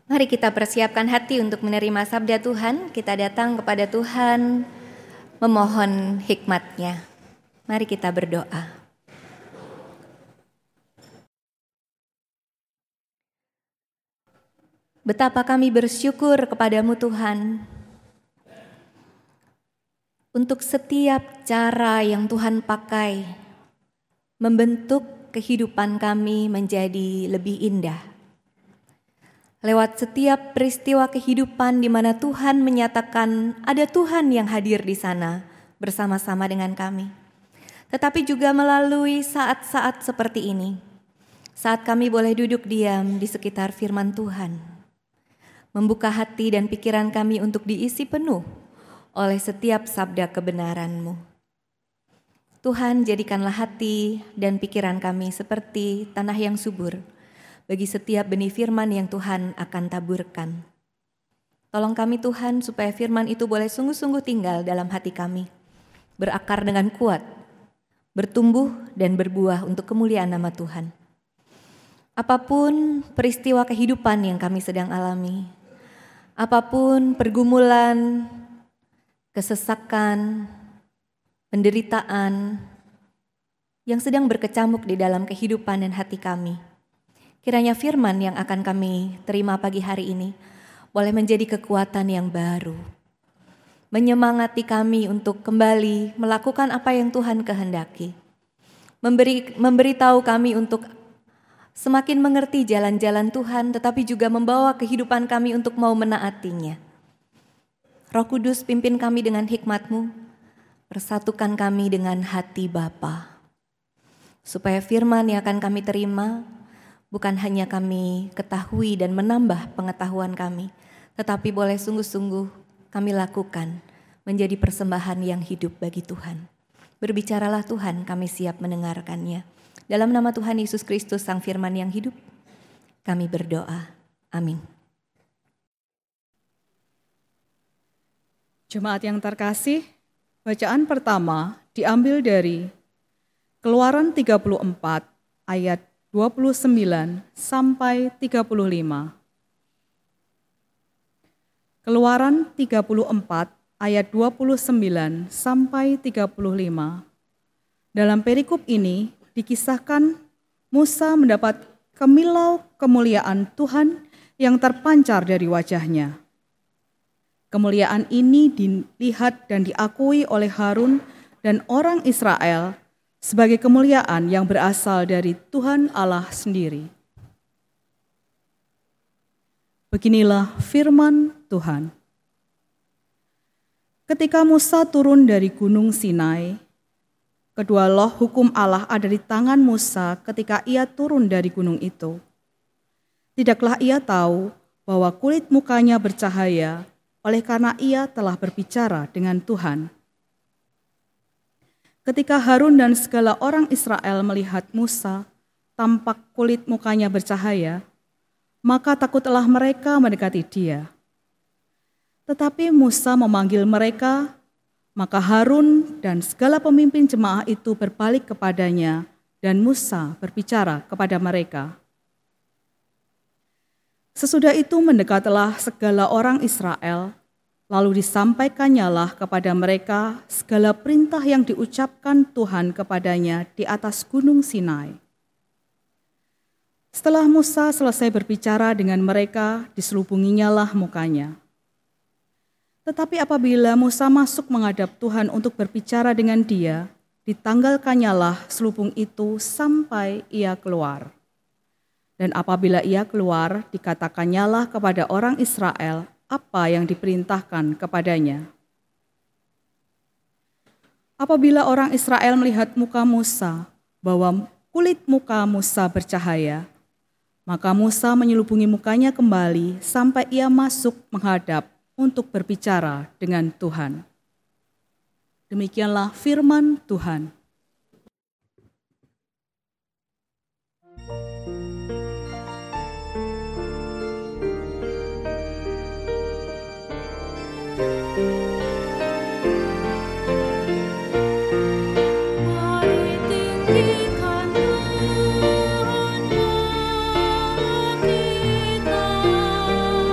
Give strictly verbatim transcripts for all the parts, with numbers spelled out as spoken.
Mari kita persiapkan hati untuk menerima sabda Tuhan. Kita datang kepada Tuhan memohon hikmat-Nya. Mari kita berdoa. Betapa kami bersyukur kepadamu Tuhan, untuk setiap cara yang Tuhan pakai membentuk kehidupan kami menjadi lebih indah. Lewat setiap peristiwa kehidupan di mana Tuhan menyatakan ada Tuhan yang hadir di sana bersama-sama dengan kami. Tetapi juga melalui saat-saat seperti ini, saat kami boleh duduk diam di sekitar firman Tuhan, membuka hati dan pikiran kami untuk diisi penuh oleh setiap sabda kebenaran-Mu. Tuhan, jadikanlah hati dan pikiran kami seperti tanah yang subur bagi setiap benih firman yang Tuhan akan taburkan. Tolong kami Tuhan supaya firman itu boleh sungguh-sungguh tinggal dalam hati kami, berakar dengan kuat, bertumbuh dan berbuah untuk kemuliaan nama Tuhan. Apapun peristiwa kehidupan yang kami sedang alami, apapun pergumulan, kesesakan, penderitaan yang sedang berkecamuk di dalam kehidupan dan hati kami, kiranya firman yang akan kami terima pagi hari ini boleh menjadi kekuatan yang baru, menyemangati kami untuk kembali melakukan apa yang Tuhan kehendaki, memberi memberitahu kami untuk semakin mengerti jalan-jalan Tuhan, tetapi juga membawa kehidupan kami untuk mau menaatinya. Roh Kudus, pimpin kami dengan hikmat-Mu, persatukan kami dengan hati Bapa, supaya firman yang akan kami terima bukan hanya kami ketahui dan menambah pengetahuan kami, tetapi boleh sungguh-sungguh kami lakukan menjadi persembahan yang hidup bagi Tuhan. Berbicaralah Tuhan, kami siap mendengarkannya. Dalam nama Tuhan Yesus Kristus, Sang Firman yang hidup, kami berdoa. Amin. Jemaat yang terkasih, bacaan pertama diambil dari Keluaran tiga puluh empat ayat dua puluh sembilan sampai tiga puluh lima. Keluaran tiga puluh empat ayat dua puluh sembilan sampai tiga puluh lima. Dalam perikop ini dikisahkan Musa mendapat kemilau kemuliaan Tuhan yang terpancar dari wajahnya. Kemuliaan ini dilihat dan diakui oleh Harun dan orang Israel sebagai kemuliaan yang berasal dari Tuhan Allah sendiri. Beginilah firman Tuhan. Ketika Musa turun dari Gunung Sinai, kedua loh hukum Allah ada di tangan Musa ketika ia turun dari gunung itu. Tidaklah ia tahu bahwa kulit mukanya bercahaya oleh karena ia telah berbicara dengan Tuhan. Ketika Harun dan segala orang Israel melihat Musa, tampak kulit mukanya bercahaya, maka takutlah mereka mendekati dia. Tetapi Musa memanggil mereka, maka Harun dan segala pemimpin jemaah itu berbalik kepadanya, dan Musa berbicara kepada mereka. Sesudah itu mendekatlah segala orang Israel, lalu disampaikannyalah kepada mereka segala perintah yang diucapkan Tuhan kepadanya di atas gunung Sinai. Setelah Musa selesai berbicara dengan mereka, diselubunginyalah mukanya. Tetapi apabila Musa masuk menghadap Tuhan untuk berbicara dengan dia, ditanggalkannyalah selubung itu sampai ia keluar. Dan apabila ia keluar, dikatakannya kepada orang Israel apa yang diperintahkan kepadanya. Apabila orang Israel melihat muka Musa, bahwa kulit muka Musa bercahaya, maka Musa menyelubungi mukanya kembali sampai ia masuk menghadap untuk berbicara dengan Tuhan. Demikianlah firman Tuhan. Tinggikan. Tuhan Allah kita.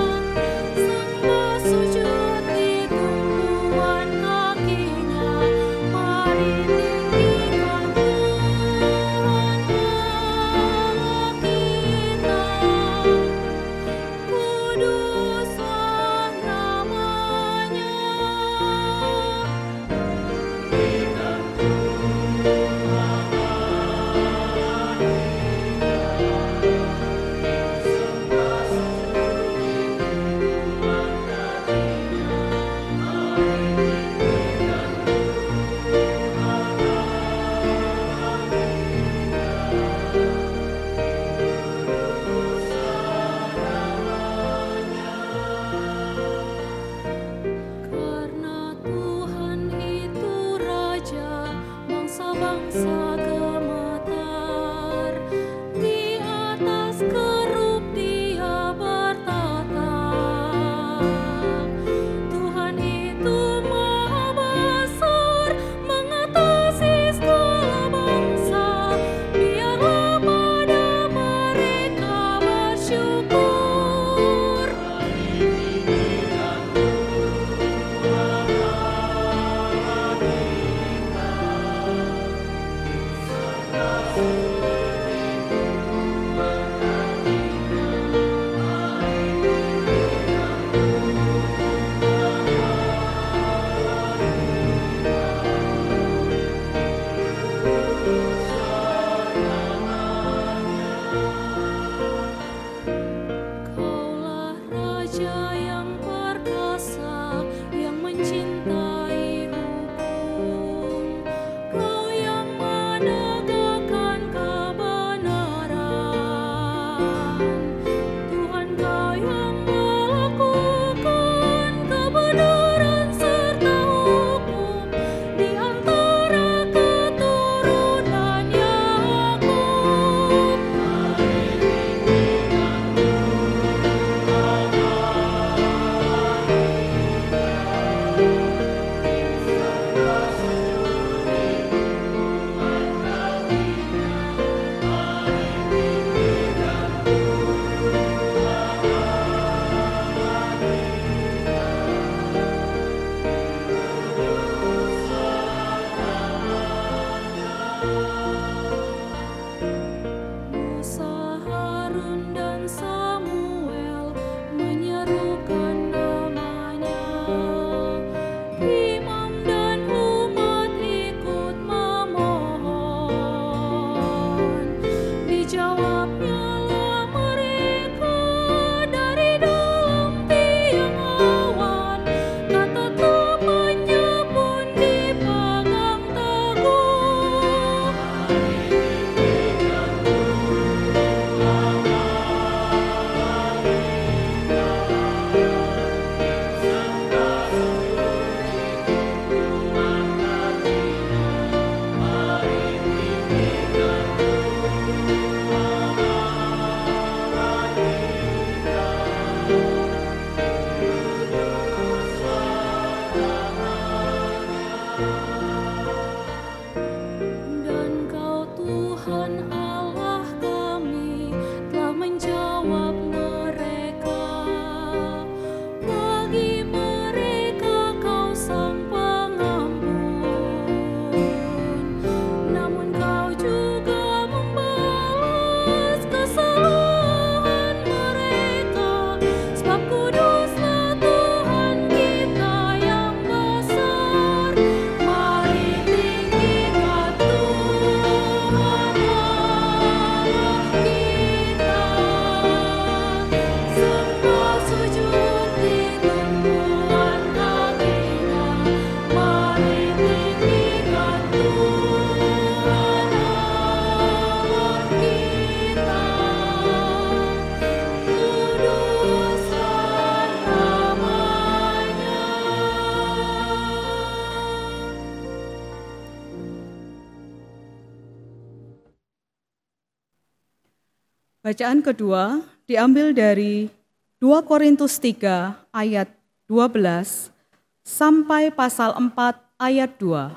Bacaan kedua diambil dari dua Korintus tiga ayat dua belas sampai pasal empat ayat dua.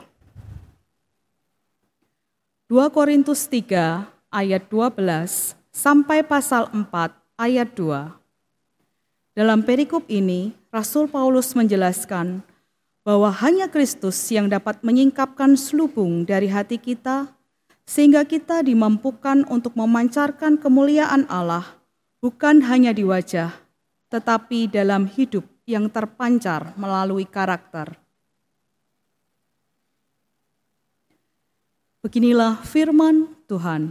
dua Korintus tiga ayat dua belas sampai pasal empat ayat dua. Dalam perikop ini, Rasul Paulus menjelaskan bahwa hanya Kristus yang dapat menyingkapkan selubung dari hati kita, sehingga kita dimampukan untuk memancarkan kemuliaan Allah bukan hanya di wajah, tetapi dalam hidup yang terpancar melalui karakter. Beginilah firman Tuhan.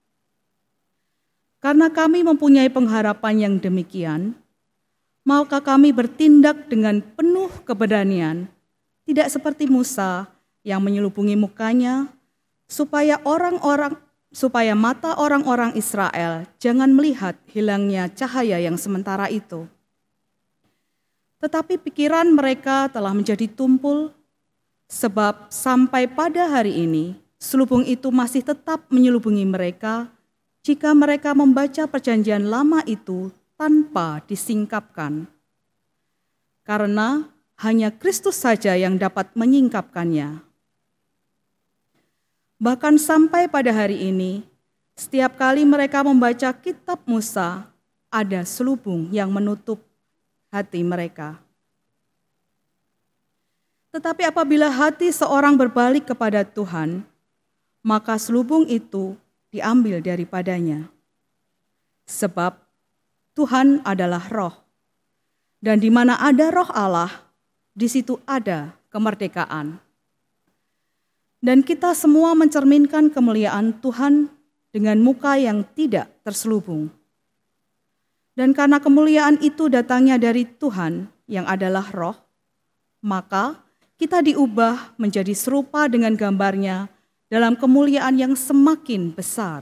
Karena kami mempunyai pengharapan yang demikian, maka kami bertindak dengan penuh keberanian, tidak seperti Musa yang menyelubungi mukanya, supaya orang-orang supaya mata orang-orang Israel jangan melihat hilangnya cahaya yang sementara itu. Tetapi pikiran mereka telah menjadi tumpul, sebab sampai pada hari ini selubung itu masih tetap menyelubungi mereka jika mereka membaca perjanjian lama itu tanpa disingkapkan. Karena hanya Kristus saja yang dapat menyingkapkannya. Bahkan sampai pada hari ini, setiap kali mereka membaca kitab Musa, ada selubung yang menutup hati mereka. Tetapi apabila hati seorang berbalik kepada Tuhan, maka selubung itu diambil daripadanya. Sebab Tuhan adalah roh, dan di mana ada roh Allah, di situ ada kemerdekaan. Dan kita semua mencerminkan kemuliaan Tuhan dengan muka yang tidak terselubung. Dan karena kemuliaan itu datangnya dari Tuhan yang adalah roh, maka kita diubah menjadi serupa dengan gambarnya dalam kemuliaan yang semakin besar.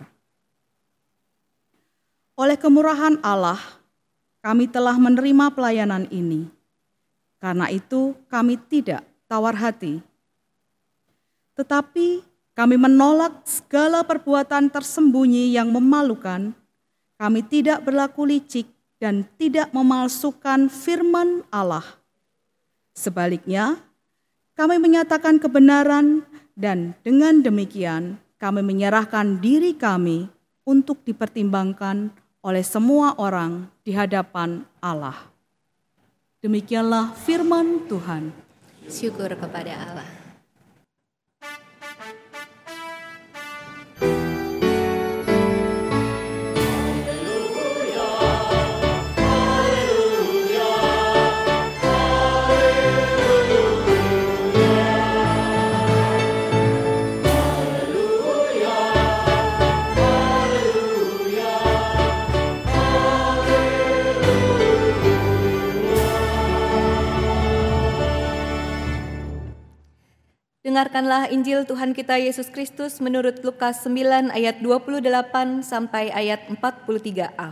Oleh kemurahan Allah, kami telah menerima pelayanan ini. Karena itu kami tidak tawar hati. Tetapi kami menolak segala perbuatan tersembunyi yang memalukan. Kami tidak berlaku licik dan tidak memalsukan firman Allah. Sebaliknya, kami menyatakan kebenaran dan dengan demikian kami menyerahkan diri kami untuk dipertimbangkan oleh semua orang di hadapan Allah. Demikianlah firman Tuhan. Syukur kepada Allah. Dengarkanlah Injil Tuhan kita Yesus Kristus menurut Lukas sembilan ayat dua puluh delapan sampai ayat empat puluh tiga a.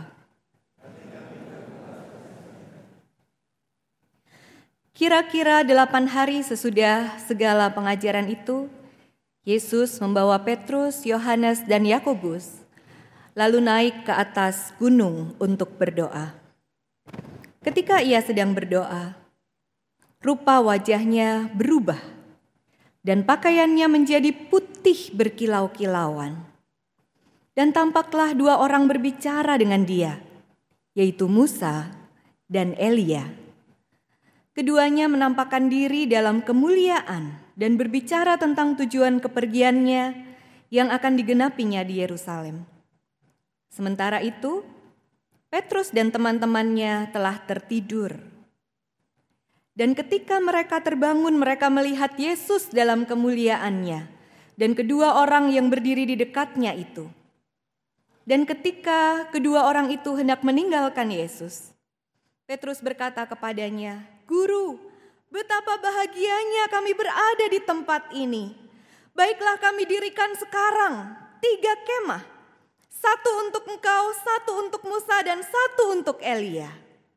Kira-kira delapan hari sesudah segala pengajaran itu, Yesus membawa Petrus, Yohanes, dan Yakobus, lalu naik ke atas gunung untuk berdoa. Ketika ia sedang berdoa, rupa wajahnya berubah, dan pakaiannya menjadi putih berkilau-kilauan. Dan tampaklah dua orang berbicara dengan dia, yaitu Musa dan Elia. Keduanya menampakkan diri dalam kemuliaan dan berbicara tentang tujuan kepergiannya yang akan digenapinya di Yerusalem. Sementara itu, Petrus dan teman-temannya telah tertidur. Dan ketika mereka terbangun, mereka melihat Yesus dalam kemuliaannya dan kedua orang yang berdiri di dekatnya itu. Dan ketika kedua orang itu hendak meninggalkan Yesus, Petrus berkata kepadanya, "Guru, betapa bahagianya kami berada di tempat ini. Baiklah kami dirikan sekarang tiga kemah, satu untuk engkau, satu untuk Musa, dan satu untuk Elia."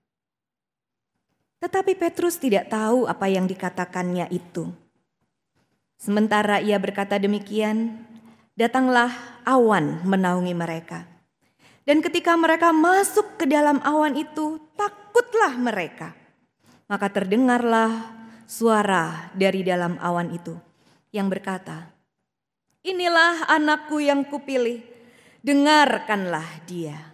Tetapi Petrus tidak tahu apa yang dikatakannya itu. Sementara ia berkata demikian, datanglah awan menaungi mereka. Dan ketika mereka masuk ke dalam awan itu, takutlah mereka. Maka terdengarlah suara dari dalam awan itu yang berkata, "Inilah anakku yang kupilih, dengarkanlah dia."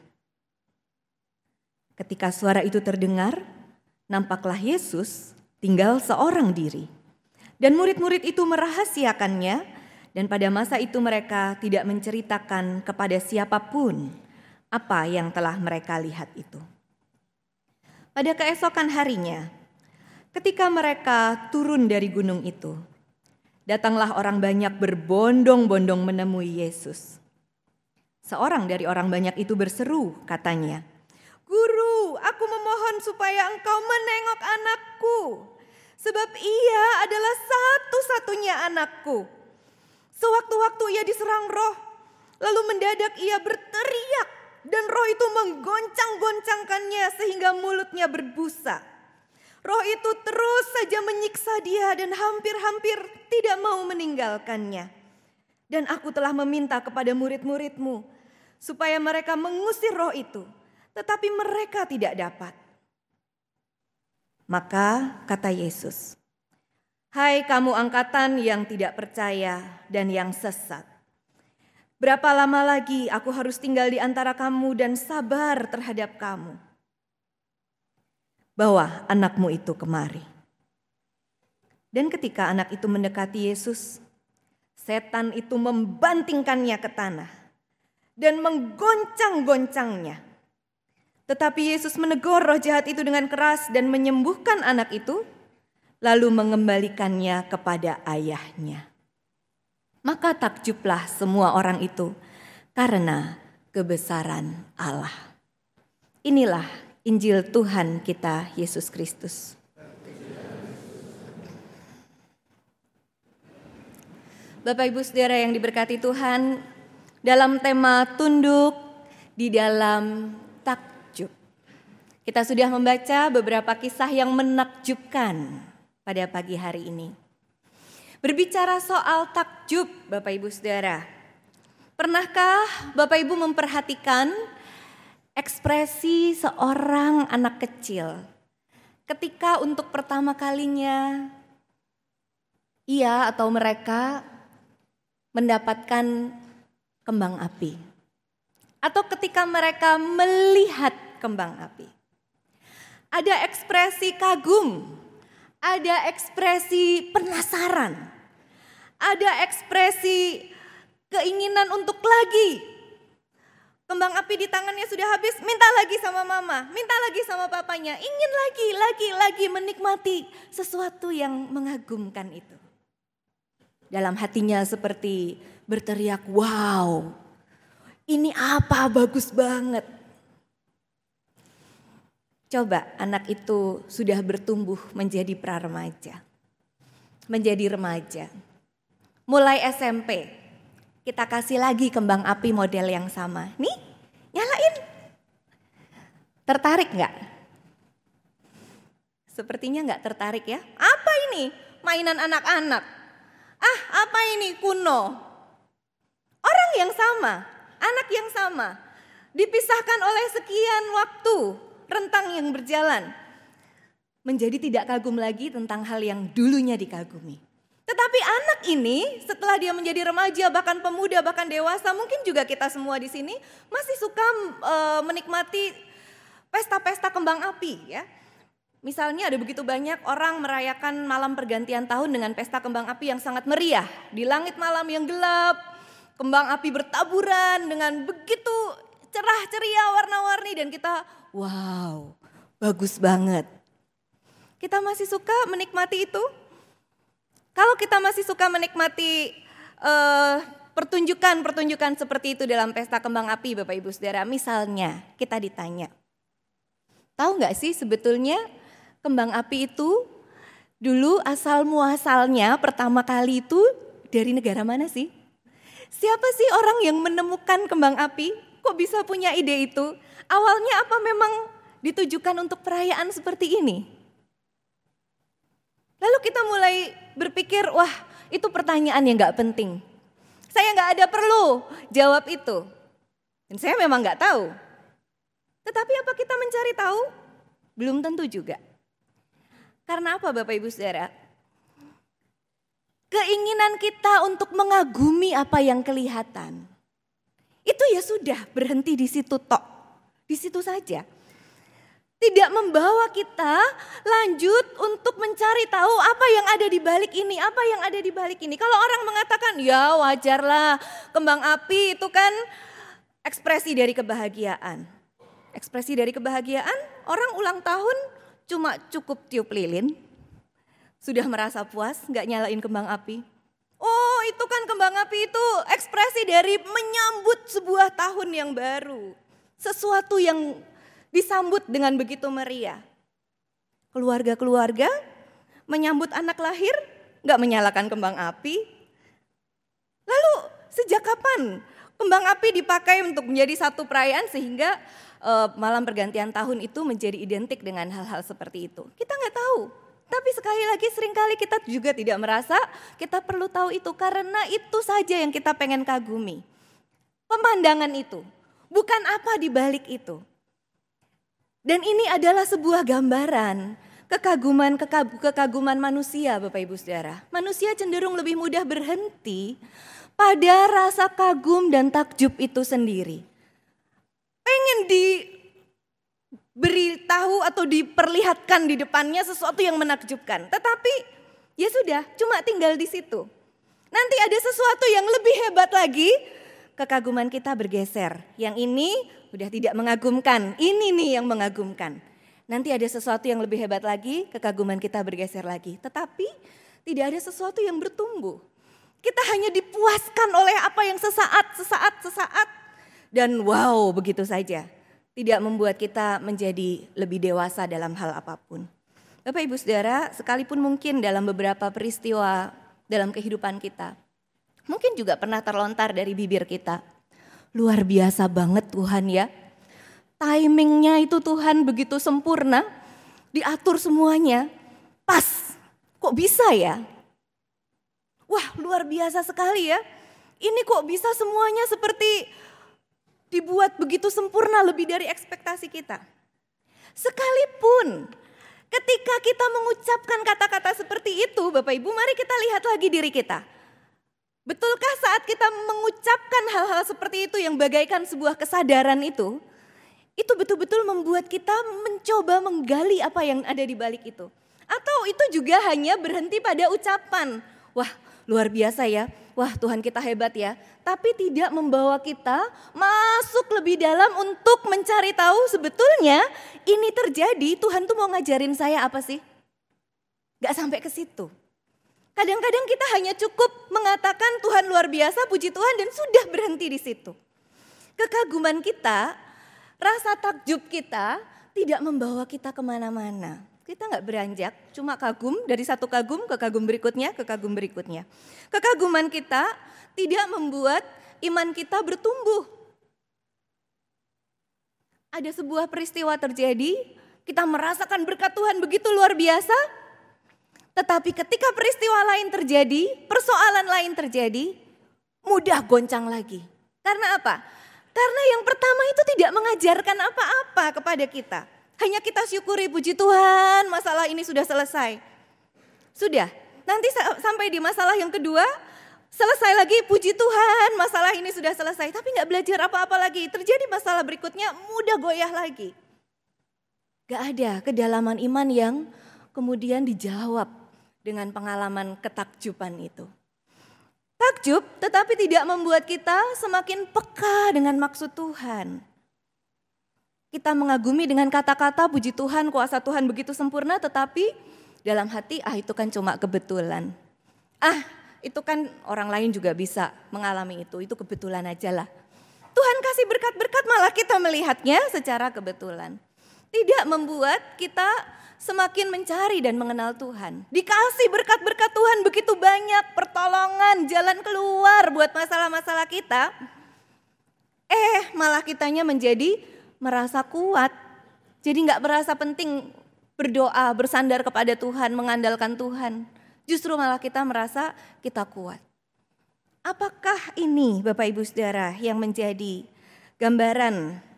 Ketika suara itu terdengar, nampaklah Yesus tinggal seorang diri. Dan murid-murid itu merahasiakannya, dan pada masa itu mereka tidak menceritakan kepada siapapun apa yang telah mereka lihat itu. Pada keesokan harinya, ketika mereka turun dari gunung itu, datanglah orang banyak berbondong-bondong menemui Yesus. Seorang dari orang banyak itu berseru, katanya, "Guru, aku memohon supaya engkau menengok anakku, sebab ia adalah satu-satunya anakku. Sewaktu-waktu ia diserang roh, lalu mendadak ia berteriak, dan roh itu menggoncang-goncangkannya sehingga mulutnya berbusa. Roh itu terus saja menyiksa dia dan hampir-hampir tidak mau meninggalkannya. Dan aku telah meminta kepada murid-muridmu supaya mereka mengusir roh itu, tetapi mereka tidak dapat." Maka kata Yesus, "Hai kamu angkatan yang tidak percaya dan yang sesat. Berapa lama lagi aku harus tinggal di antara kamu dan sabar terhadap kamu? Bawa anakmu itu kemari." Dan ketika anak itu mendekati Yesus, setan itu membantingkannya ke tanah dan menggoncang-goncangnya. Tetapi Yesus menegur roh jahat itu dengan keras dan menyembuhkan anak itu, lalu mengembalikannya kepada ayahnya. Maka takjublah semua orang itu karena kebesaran Allah. Inilah Injil Tuhan kita Yesus Kristus. Bapak Ibu Saudara yang diberkati Tuhan, dalam tema tunduk di dalam takjub, kita sudah membaca beberapa kisah yang menakjubkan pada pagi hari ini. Berbicara soal takjub, Bapak Ibu Saudara, pernahkah Bapak Ibu memperhatikan ekspresi seorang anak kecil ketika untuk pertama kalinya ia atau mereka mendapatkan kembang api, atau ketika mereka melihat kembang api? Ada ekspresi kagum, ada ekspresi penasaran, ada ekspresi keinginan untuk lagi. Kembang api di tangannya sudah habis, minta lagi sama mama, minta lagi sama papanya, ingin lagi, lagi, lagi menikmati sesuatu yang mengagumkan itu. Dalam hatinya seperti berteriak, "Wow, ini apa, bagus banget." Coba anak itu sudah bertumbuh menjadi pra-remaja, menjadi remaja. Mulai S M P, kita kasih lagi kembang api model yang sama. Nih, nyalain. Tertarik gak? Sepertinya gak tertarik ya. Apa ini? Mainan anak-anak. Ah, apa ini? Kuno. Orang yang sama, anak yang sama, dipisahkan oleh sekian waktu, rentang yang berjalan, menjadi tidak kagum lagi tentang hal yang dulunya dikagumi. Tetapi anak ini setelah dia menjadi remaja, bahkan pemuda, bahkan dewasa, mungkin juga kita semua di sini masih suka e, menikmati pesta-pesta kembang api ya. Misalnya ada begitu banyak orang merayakan malam pergantian tahun dengan pesta kembang api yang sangat meriah. Di langit malam yang gelap, kembang api bertaburan dengan begitu cerah ceria warna-warni dan kita wow, bagus banget. Kita masih suka menikmati itu? Kalau kita masih suka menikmati uh, pertunjukan-pertunjukan seperti itu dalam pesta kembang api Bapak Ibu Saudara, misalnya kita ditanya, tahu gak sih sebetulnya kembang api itu dulu asal muasalnya pertama kali itu dari negara mana sih? Siapa sih orang yang menemukan kembang api? Kok bisa punya ide itu? Awalnya apa memang ditujukan untuk perayaan seperti ini? Lalu kita mulai berpikir, wah itu pertanyaan yang gak penting. Saya gak ada perlu jawab itu. Dan saya memang gak tahu Tetapi apa kita mencari tahu? Belum tentu juga. Karena apa Bapak Ibu Saudara? Keinginan kita untuk mengagumi apa yang kelihatan, itu ya sudah berhenti di situ tok, di situ saja. Tidak membawa kita lanjut untuk mencari tahu apa yang ada di balik ini, apa yang ada di balik ini. Kalau orang mengatakan, ya wajarlah kembang api itu kan ekspresi dari kebahagiaan. Ekspresi dari kebahagiaan, orang ulang tahun cuma cukup tiup lilin, sudah merasa puas, gak nyalain kembang api. Oh itu kan kembang api itu ekspresi dari menyambut sebuah tahun yang baru. Sesuatu yang disambut dengan begitu meriah. Keluarga-keluarga menyambut anak lahir gak menyalakan kembang api. Lalu sejak kapan kembang api dipakai untuk menjadi satu perayaan sehingga uh, malam pergantian tahun itu menjadi identik dengan hal-hal seperti itu? Kita gak tahu. Tapi sekali lagi seringkali kita juga tidak merasa kita perlu tahu itu karena itu saja yang kita pengen kagumi. Pemandangan itu, bukan apa di balik itu. Dan ini adalah sebuah gambaran kekaguman kekaguman manusia Bapak Ibu Saudara. Manusia cenderung lebih mudah berhenti pada rasa kagum dan takjub itu sendiri. Pengen diberitahu atau diperlihatkan di depannya sesuatu yang menakjubkan. Tetapi ya sudah, cuma tinggal di situ. Nanti ada sesuatu yang lebih hebat lagi, kekaguman kita bergeser. Yang ini udah tidak mengagumkan, ini nih yang mengagumkan. Nanti ada sesuatu yang lebih hebat lagi, kekaguman kita bergeser lagi. Tetapi tidak ada sesuatu yang bertumbuh. Kita hanya dipuaskan oleh apa yang sesaat, sesaat, sesaat. Dan wow, begitu saja. Tidak membuat kita menjadi lebih dewasa dalam hal apapun. Bapak Ibu Saudara, sekalipun mungkin dalam beberapa peristiwa dalam kehidupan kita, mungkin juga pernah terlontar dari bibir kita. Luar biasa banget Tuhan ya. Timingnya itu Tuhan begitu sempurna, diatur semuanya, pas. Kok bisa ya? Wah luar biasa sekali ya. Ini kok bisa semuanya seperti dibuat begitu sempurna lebih dari ekspektasi kita. Sekalipun ketika kita mengucapkan kata-kata seperti itu, Bapak Ibu, mari kita lihat lagi diri kita. Betulkah saat kita mengucapkan hal-hal seperti itu yang bagaikan sebuah kesadaran itu, itu betul-betul membuat kita mencoba menggali apa yang ada di balik itu? Atau itu juga hanya berhenti pada ucapan, wah luar biasa ya, wah Tuhan kita hebat ya. Tapi tidak membawa kita masuk lebih dalam untuk mencari tahu sebetulnya ini terjadi, Tuhan tuh mau ngajarin saya apa sih? Gak sampai ke situ. Kadang-kadang kita hanya cukup mengatakan Tuhan luar biasa, puji Tuhan dan sudah berhenti di situ. Kekaguman kita, rasa takjub kita tidak membawa kita kemana-mana. Kita gak beranjak, cuma kagum dari satu kagum ke kagum berikutnya, ke kagum berikutnya. Kekaguman kita tidak membuat iman kita bertumbuh. Ada sebuah peristiwa terjadi, kita merasakan berkat Tuhan begitu luar biasa. Tetapi ketika peristiwa lain terjadi, persoalan lain terjadi, mudah goncang lagi. Karena apa? Karena yang pertama itu tidak mengajarkan apa-apa kepada kita. Hanya kita syukuri, puji Tuhan, masalah ini sudah selesai. Sudah, nanti sampai di masalah yang kedua, selesai lagi, puji Tuhan, masalah ini sudah selesai. Tapi gak belajar apa-apa lagi, terjadi masalah berikutnya, mudah goyah lagi. Gak ada kedalaman iman yang kemudian dijawab dengan pengalaman ketakjuban itu. Takjub tetapi tidak membuat kita semakin peka dengan maksud Tuhan. Kita mengagumi dengan kata-kata puji Tuhan, kuasa Tuhan begitu sempurna, tetapi dalam hati ah itu kan cuma kebetulan. Ah itu kan orang lain juga bisa mengalami itu, itu kebetulan aja lah. Tuhan kasih berkat-berkat malah kita melihatnya secara kebetulan. Tidak membuat kita semakin mencari dan mengenal Tuhan. Dikasih berkat-berkat Tuhan begitu banyak, pertolongan, jalan keluar buat masalah-masalah kita. Eh malah kitanya menjadi merasa kuat. Jadi gak merasa penting berdoa, bersandar kepada Tuhan, mengandalkan Tuhan. Justru malah kita merasa kita kuat. Apakah ini Bapak Ibu Saudara yang menjadi gambaran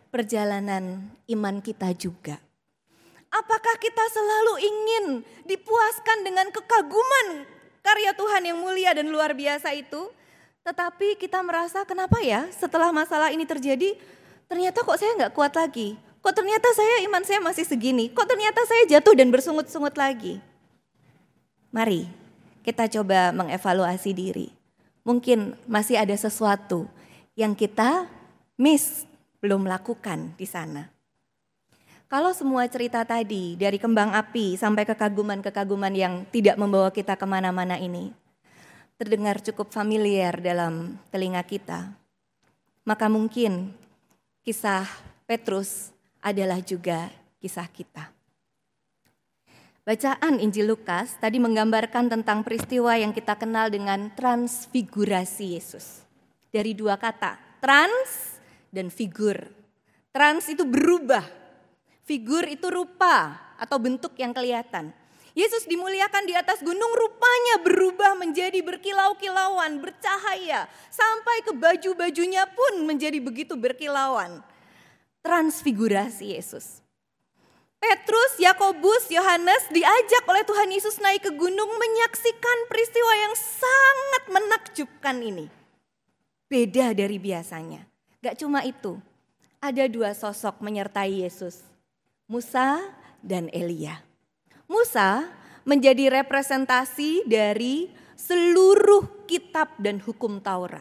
perjalanan iman kita juga. Apakah kita selalu ingin dipuaskan dengan kekaguman karya Tuhan yang mulia dan luar biasa itu? Tetapi kita merasa kenapa ya setelah masalah ini terjadi, ternyata kok saya gak kuat lagi. Kok ternyata saya iman saya masih segini. Kok ternyata saya jatuh dan bersungut-sungut lagi. Mari kita coba mengevaluasi diri. Mungkin masih ada sesuatu yang kita miss, belum lakukan di sana. Kalau semua cerita tadi dari kembang api sampai kekaguman-kekaguman yang tidak membawa kita kemana-mana ini terdengar cukup familiar dalam telinga kita, maka mungkin kisah Petrus adalah juga kisah kita. Bacaan Injil Lukas tadi menggambarkan tentang peristiwa yang kita kenal dengan transfigurasi Yesus. Dari dua kata, trans dan figur. Trans itu berubah. Figur itu rupa atau bentuk yang kelihatan. Yesus dimuliakan di atas gunung, rupanya berubah menjadi berkilau-kilauan, bercahaya. Sampai ke baju-bajunya pun menjadi begitu berkilauan. Transfigurasi Yesus. Petrus, Yakobus, Yohanes diajak oleh Tuhan Yesus naik ke gunung menyaksikan peristiwa yang sangat menakjubkan ini. Beda dari biasanya. Gak cuma itu, ada dua sosok menyertai Yesus. Musa dan Elia. Musa menjadi representasi dari seluruh kitab dan hukum Taurat.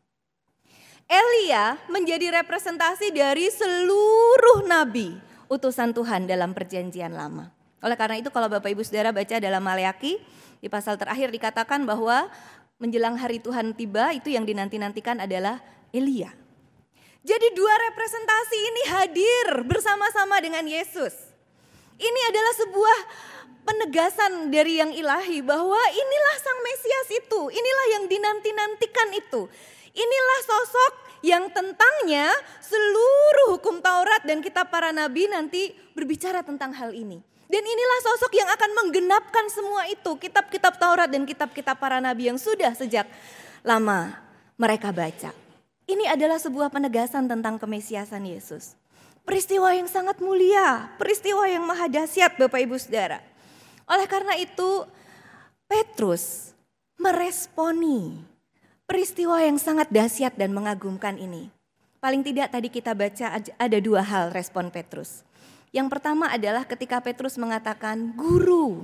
Elia menjadi representasi dari seluruh nabi, utusan Tuhan dalam perjanjian lama. Oleh karena itu kalau Bapak Ibu Saudara baca dalam Maleakhi, di pasal terakhir dikatakan bahwa menjelang hari Tuhan tiba, itu yang dinanti-nantikan adalah Elia. Jadi dua representasi ini hadir bersama-sama dengan Yesus. Ini adalah sebuah penegasan dari yang ilahi bahwa inilah Sang Mesias itu, inilah yang dinanti-nantikan itu. Inilah sosok yang tentangnya seluruh hukum Taurat dan kitab para nabi nanti berbicara tentang hal ini. Dan inilah sosok yang akan menggenapkan semua itu, kitab-kitab Taurat dan kitab-kitab para nabi yang sudah sejak lama mereka baca. Ini adalah sebuah penegasan tentang kemesiasan Yesus. Peristiwa yang sangat mulia, peristiwa yang maha dahsyat Bapak Ibu Saudara. Oleh karena itu Petrus meresponi peristiwa yang sangat dahsyat dan mengagumkan ini. Paling tidak tadi kita baca ada dua hal respon Petrus. Yang pertama adalah ketika Petrus mengatakan, "Guru,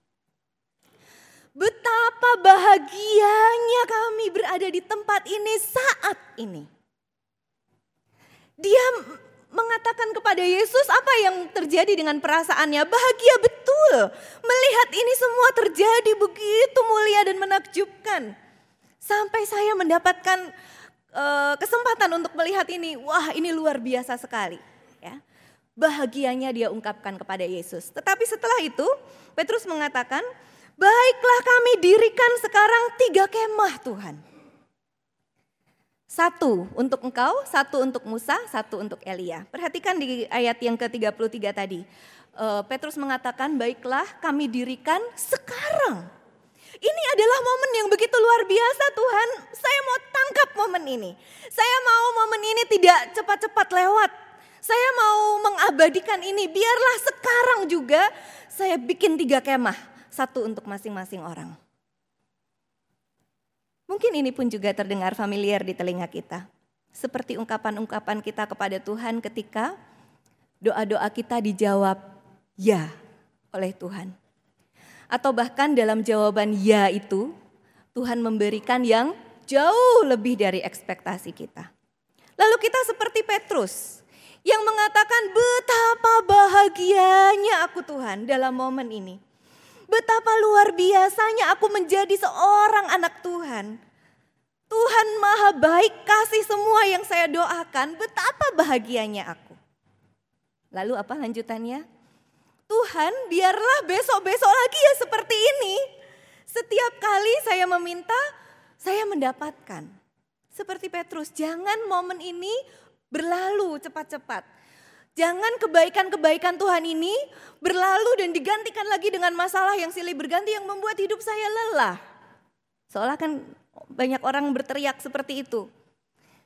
betapa bahagianya kami berada di tempat ini saat ini." Dia mengatakan kepada Yesus apa yang terjadi dengan perasaannya. Bahagia betul melihat ini semua terjadi begitu mulia dan menakjubkan. Sampai saya mendapatkan uh, kesempatan untuk melihat ini. Wah, ini luar biasa sekali. Ya. Bahagianya dia ungkapkan kepada Yesus. Tetapi setelah itu Petrus mengatakan, "Baiklah kami dirikan sekarang tiga kemah Tuhan. Satu untuk engkau, satu untuk Musa, satu untuk Elia." Perhatikan di ayat yang ke tiga puluh tiga tadi. Petrus mengatakan, "Baiklah kami dirikan sekarang." Ini adalah momen yang begitu luar biasa Tuhan. Saya mau tangkap momen ini. Saya mau momen ini tidak cepat-cepat lewat. Saya mau mengabadikan ini. Biarlah sekarang juga saya bikin tiga kemah. Satu untuk masing-masing orang. Mungkin ini pun juga terdengar familiar di telinga kita. Seperti ungkapan-ungkapan kita kepada Tuhan ketika doa-doa kita dijawab ya oleh Tuhan. Atau bahkan dalam jawaban ya itu, Tuhan memberikan yang jauh lebih dari ekspektasi kita. Lalu kita seperti Petrus yang mengatakan, "Betapa bahagianya aku Tuhan dalam momen ini. Betapa luar biasanya aku menjadi seorang anak Tuhan. Tuhan maha baik, kasih semua yang saya doakan. Betapa bahagianya aku." Lalu apa lanjutannya? "Tuhan, biarlah besok-besok lagi ya seperti ini. Setiap kali saya meminta, saya mendapatkan." Seperti Petrus, jangan momen ini berlalu cepat-cepat. Jangan kebaikan-kebaikan Tuhan ini berlalu dan digantikan lagi dengan masalah yang silih berganti yang membuat hidup saya lelah. Seolah kan banyak orang berteriak seperti itu.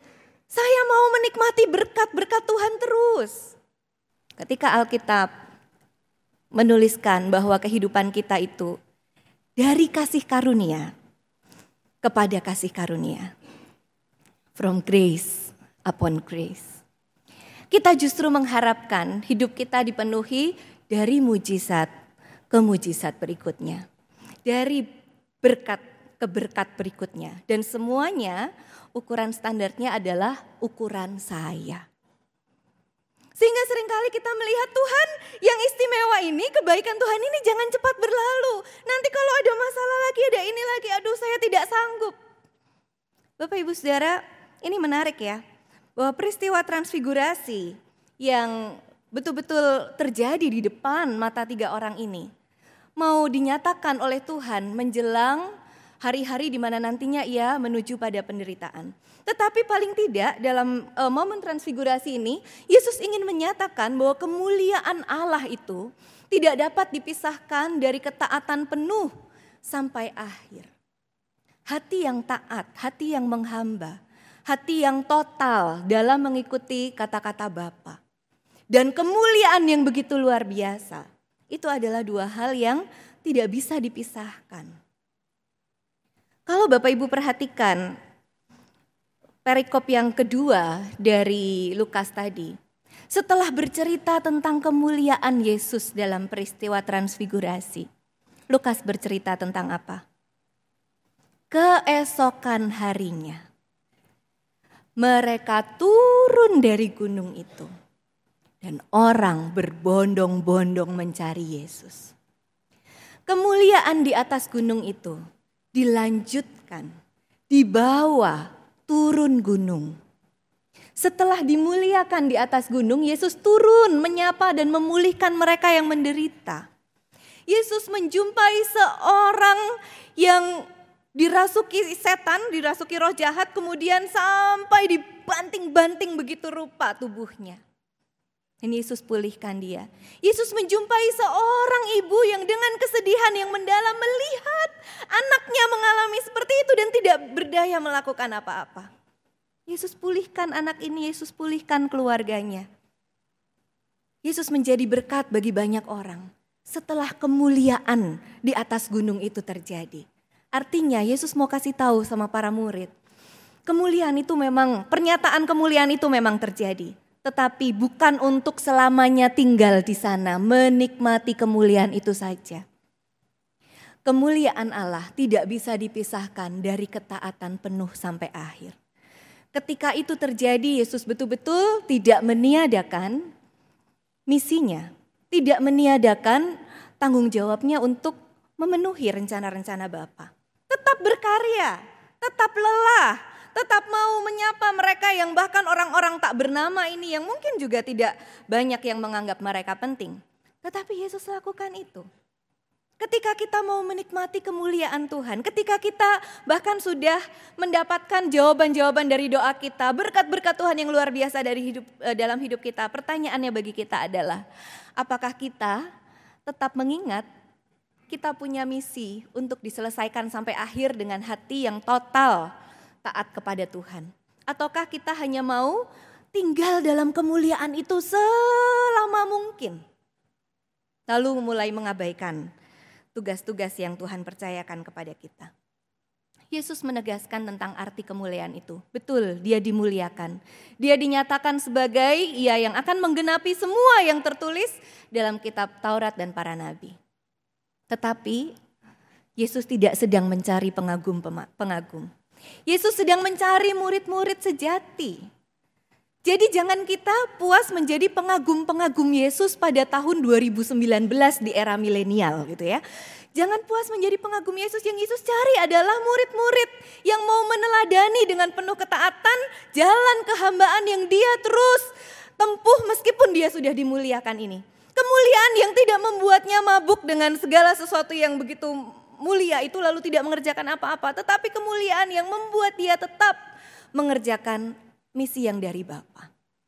Saya mau menikmati berkat-berkat Tuhan terus. Ketika Alkitab menuliskan bahwa kehidupan kita itu dari kasih karunia kepada kasih karunia. From grace upon grace. Kita justru mengharapkan hidup kita dipenuhi dari mujizat ke mujizat berikutnya. Dari berkat ke berkat berikutnya. Dan semuanya ukuran standarnya adalah ukuran saya. Sehingga seringkali kita melihat Tuhan yang istimewa ini, kebaikan Tuhan ini jangan cepat berlalu. Nanti kalau ada masalah lagi, ada ini lagi, aduh saya tidak sanggup. Bapak Ibu Saudara, ini menarik ya. Bahwa peristiwa transfigurasi yang betul-betul terjadi di depan mata tiga orang ini. Mau dinyatakan oleh Tuhan menjelang hari-hari di mana nantinya ia menuju pada penderitaan. Tetapi paling tidak dalam uh, momen transfigurasi ini, Yesus ingin menyatakan bahwa kemuliaan Allah itu tidak dapat dipisahkan dari ketaatan penuh sampai akhir. Hati yang taat, hati yang menghamba, hati yang total dalam mengikuti kata-kata Bapa. Dan kemuliaan yang begitu luar biasa, itu adalah dua hal yang tidak bisa dipisahkan. Kalau Bapak Ibu perhatikan perikop yang kedua dari Lukas tadi, setelah bercerita tentang kemuliaan Yesus dalam peristiwa transfigurasi, Lukas bercerita tentang apa? Keesokan harinya, mereka turun dari gunung itu dan orang berbondong-bondong mencari Yesus. Kemuliaan di atas gunung itu dilanjutkan, dibawa turun gunung. Setelah dimuliakan di atas gunung, Yesus turun menyapa dan memulihkan mereka yang menderita. Yesus menjumpai seorang yang dirasuki setan, dirasuki roh jahat, kemudian sampai dibanting-banting begitu rupa tubuhnya. Dan Yesus pulihkan dia. Yesus menjumpai seorang ibu yang dengan kesedihan yang mendalam melihat anaknya mengalami seperti itu dan tidak berdaya melakukan apa-apa. Yesus pulihkan anak ini, Yesus pulihkan keluarganya. Yesus menjadi berkat bagi banyak orang setelah kemuliaan di atas gunung itu terjadi. Artinya Yesus mau kasih tahu sama para murid, kemuliaan itu memang, pernyataan kemuliaan itu memang terjadi. Tetapi bukan untuk selamanya tinggal di sana, menikmati kemuliaan itu saja. Kemuliaan Allah tidak bisa dipisahkan dari ketaatan penuh sampai akhir. Ketika itu terjadi, Yesus betul-betul tidak meniadakan misinya, tidak meniadakan tanggung jawabnya untuk memenuhi rencana-rencana Bapa. Tetap berkarya, tetap lelah, tetap mau menyapa mereka yang bahkan orang-orang tak bernama ini yang mungkin juga tidak banyak yang menganggap mereka penting. Tetapi Yesus lakukan itu. Ketika kita mau menikmati kemuliaan Tuhan, ketika kita bahkan sudah mendapatkan jawaban-jawaban dari doa kita, berkat-berkat Tuhan yang luar biasa dari hidup dalam hidup kita, pertanyaannya bagi kita adalah, apakah kita tetap mengingat kita punya misi untuk diselesaikan sampai akhir dengan hati yang total taat kepada Tuhan? Ataukah kita hanya mau tinggal dalam kemuliaan itu selama mungkin, lalu mulai mengabaikan tugas-tugas yang Tuhan percayakan kepada kita? Yesus menegaskan tentang arti kemuliaan itu. Betul, dia dimuliakan. Dia dinyatakan sebagai ia yang akan menggenapi semua yang tertulis dalam kitab Taurat dan para nabi. Tetapi Yesus tidak sedang mencari pengagum-pengagum. Yesus sedang mencari murid-murid sejati. Jadi jangan kita puas menjadi pengagum-pengagum Yesus pada tahun dua ribu sembilan belas di era milenial gitu ya. Jangan puas menjadi pengagum Yesus, yang Yesus cari adalah murid-murid yang mau meneladani dengan penuh ketaatan jalan kehambaan yang dia terus tempuh meskipun dia sudah dimuliakan ini. Kemuliaan yang tidak membuatnya mabuk dengan segala sesuatu yang begitu mulia itu lalu tidak mengerjakan apa-apa. Tetapi kemuliaan yang membuat dia tetap mengerjakan misi yang dari Bapa.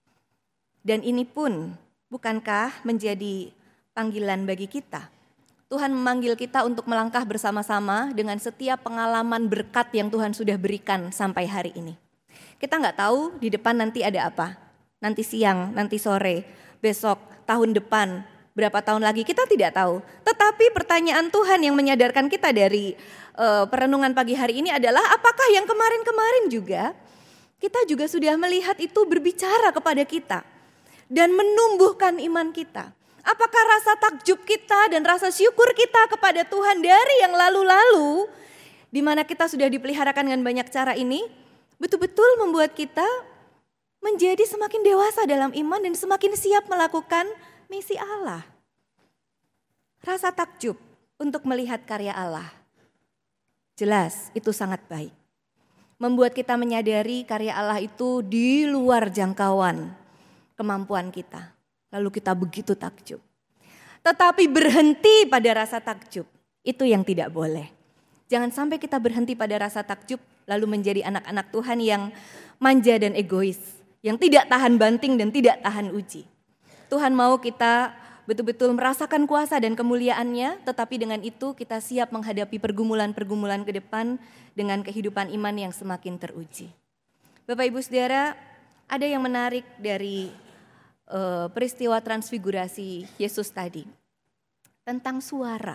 Dan ini pun bukankah menjadi panggilan bagi kita? Tuhan memanggil kita untuk melangkah bersama-sama dengan setiap pengalaman berkat yang Tuhan sudah berikan sampai hari ini. Kita nggak tahu di depan nanti ada apa. Nanti siang, nanti sore, besok, tahun depan, berapa tahun lagi kita tidak tahu. Tetapi pertanyaan Tuhan yang menyadarkan kita dari uh, perenungan pagi hari ini adalah apakah yang kemarin-kemarin juga kita juga sudah melihat itu berbicara kepada kita dan menumbuhkan iman kita. Apakah rasa takjub kita dan rasa syukur kita kepada Tuhan dari yang lalu-lalu, di mana kita sudah dipeliharakan dengan banyak cara ini, betul-betul membuat kita menjadi semakin dewasa dalam iman dan semakin siap melakukan misi Allah. Rasa takjub untuk melihat karya Allah. Jelas itu sangat baik. Membuat kita menyadari karya Allah itu di luar jangkauan kemampuan kita. Lalu kita begitu takjub. Tetapi berhenti pada rasa takjub, itu yang tidak boleh. Jangan sampai kita berhenti pada rasa takjub lalu menjadi anak-anak Tuhan yang manja dan egois, yang tidak tahan banting dan tidak tahan uji. Tuhan mau kita betul-betul merasakan kuasa dan kemuliaannya, tetapi dengan itu kita siap menghadapi pergumulan-pergumulan ke depan dengan kehidupan iman yang semakin teruji. Bapak Ibu Saudara, ada yang menarik dari uh, peristiwa transfigurasi Yesus tadi, tentang suara.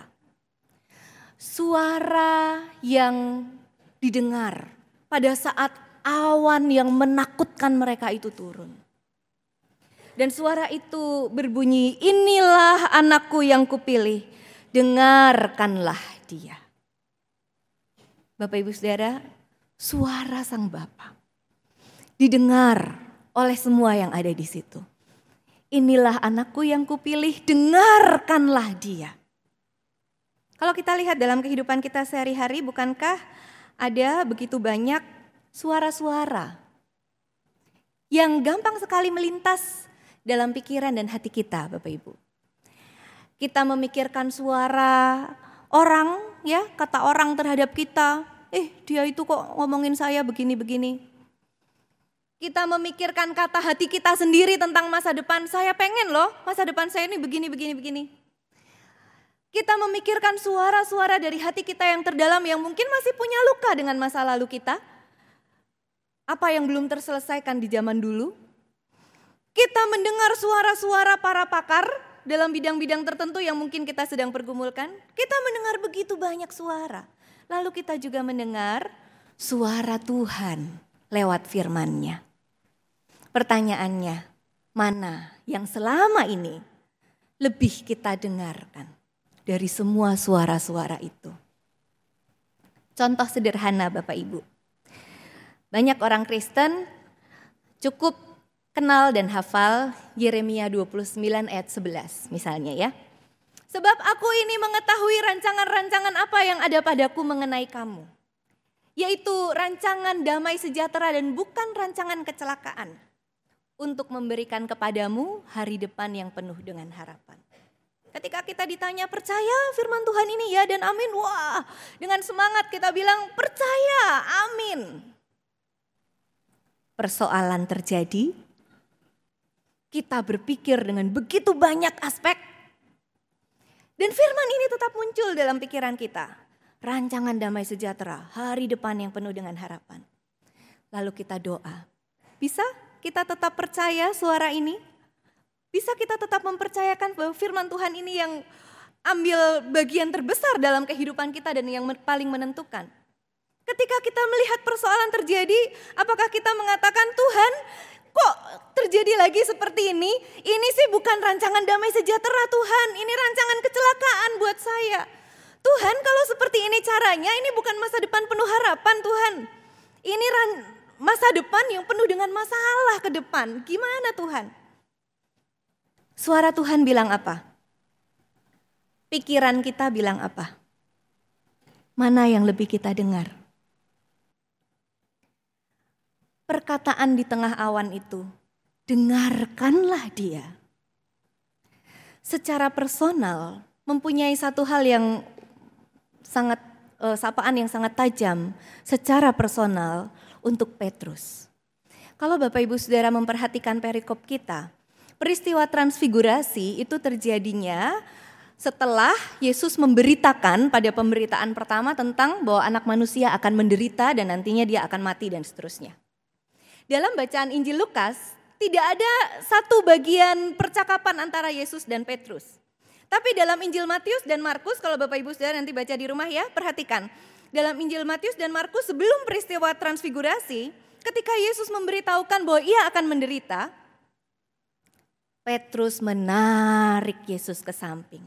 Suara yang didengar pada saat awan yang menakutkan mereka itu turun. Dan suara itu berbunyi, inilah anakku yang kupilih, dengarkanlah dia. Bapak Ibu Saudara, suara Sang Bapa didengar oleh semua yang ada di situ. Inilah anakku yang kupilih, dengarkanlah dia. Kalau kita lihat dalam kehidupan kita sehari-hari, bukankah ada begitu banyak suara-suara yang gampang sekali melintas dalam pikiran dan hati kita, Bapak Ibu. Kita memikirkan suara orang, ya, kata orang terhadap kita, eh dia itu kok ngomongin saya begini-begini. Kita memikirkan kata hati kita sendiri tentang masa depan, saya pengen loh masa depan saya ini begini-begini-begini. Kita memikirkan suara-suara dari hati kita yang terdalam yang mungkin masih punya luka dengan masa lalu kita. Apa yang belum terselesaikan di zaman dulu. Kita mendengar suara-suara para pakar dalam bidang-bidang tertentu yang mungkin kita sedang pergumulkan. Kita mendengar begitu banyak suara. Lalu kita juga mendengar suara Tuhan lewat firman-Nya. Pertanyaannya, mana yang selama ini lebih kita dengarkan dari semua suara-suara itu? Contoh sederhana Bapak Ibu. Banyak orang Kristen cukup kenal dan hafal Yeremia dua puluh sembilan ayat sebelas misalnya ya. Sebab aku ini mengetahui rancangan-rancangan apa yang ada padaku mengenai kamu. Yaitu rancangan damai sejahtera dan bukan rancangan kecelakaan. Untuk memberikan kepadamu hari depan yang penuh dengan harapan. Ketika kita ditanya percaya firman Tuhan ini ya dan amin. Wah, dengan semangat kita bilang percaya, amin. Persoalan terjadi, kita berpikir dengan begitu banyak aspek. Dan firman ini tetap muncul dalam pikiran kita. Rancangan damai sejahtera, hari depan yang penuh dengan harapan. Lalu kita doa. Bisa kita tetap percaya suara ini? Bisa kita tetap mempercayakan bahwa firman Tuhan ini yang ambil bagian terbesar dalam kehidupan kita dan yang paling menentukan? Ketika kita melihat persoalan terjadi, apakah kita mengatakan Tuhan kok terjadi lagi seperti ini? Ini sih bukan rancangan damai sejahtera Tuhan, ini rancangan kecelakaan buat saya. Tuhan kalau seperti ini caranya, ini bukan masa depan penuh harapan Tuhan. Ini ran- masa depan yang penuh dengan masalah ke depan. Gimana Tuhan? Suara Tuhan bilang apa? Pikiran kita bilang apa? Mana yang lebih kita dengar? Perkataan di tengah awan itu, dengarkanlah dia. Secara personal mempunyai satu hal yang sangat, uh, sapaan yang sangat tajam secara personal untuk Petrus. Kalau Bapak Ibu Saudara memperhatikan perikop kita, peristiwa transfigurasi itu terjadinya setelah Yesus memberitakan pada pemberitaan pertama tentang bahwa anak manusia akan menderita dan nantinya dia akan mati dan seterusnya. Dalam bacaan Injil Lukas, tidak ada satu bagian percakapan antara Yesus dan Petrus. Tapi dalam Injil Matius dan Markus, kalau Bapak Ibu Saudara nanti baca di rumah ya, perhatikan. Dalam Injil Matius dan Markus sebelum peristiwa transfigurasi, ketika Yesus memberitahukan bahwa ia akan menderita, Petrus menarik Yesus ke samping.